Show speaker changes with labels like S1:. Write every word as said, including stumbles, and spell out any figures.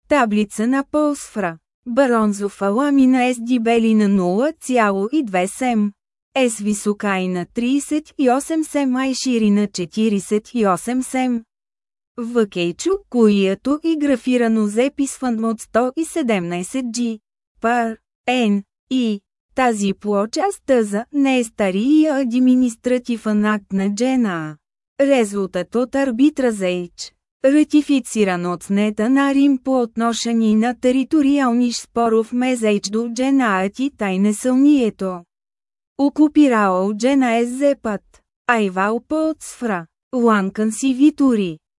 S1: Таблица на Полсфра. Бронзова ламина с дебелина нула цяло и две см. С високайна тридесет и осем см и ширина четиридесет и осем см. В кейчук която и графирано записван от сто и седемнадесет джи. Пар. Н. И. Тази плоча с тъза не е стария административен акт на Джена. Резултат от арбитра за H. Ратифициран от снета на Рим по отношение на териториални споров мезейч до Дженаът и тайнесълнието. Окупирал Джена е зепът. Айвал по отсфра. Ланкан си витури.